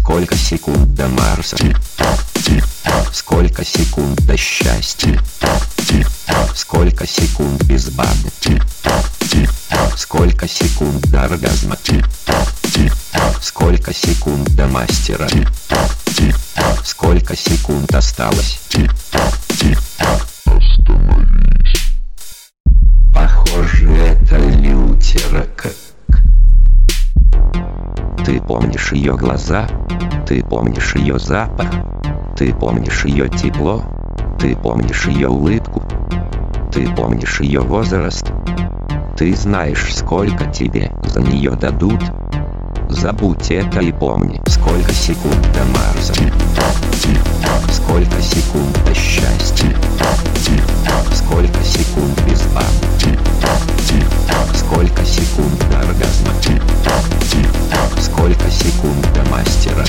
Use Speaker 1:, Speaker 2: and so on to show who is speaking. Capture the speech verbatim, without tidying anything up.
Speaker 1: Сколько секунд до Марса? Сколько секунд до счастья? Сколько секунд без бабы? Сколько секунд до оргазма? Сколько секунд до мастера? Сколько секунд осталось?
Speaker 2: Остановись.
Speaker 1: Похоже, это Лютера как. Ты помнишь ее глаза? Ты помнишь ее запах? Ты помнишь ее тепло? Ты помнишь ее улыбку? Ты помнишь ее возраст? Ты знаешь, сколько тебе за нее дадут? Забудь это и помни. Сколько секунд до Марса? Сколько секунд до счастья? Сколько секунд без бабы? Сколько секунд до оргазма? Сколько секунд до мастера?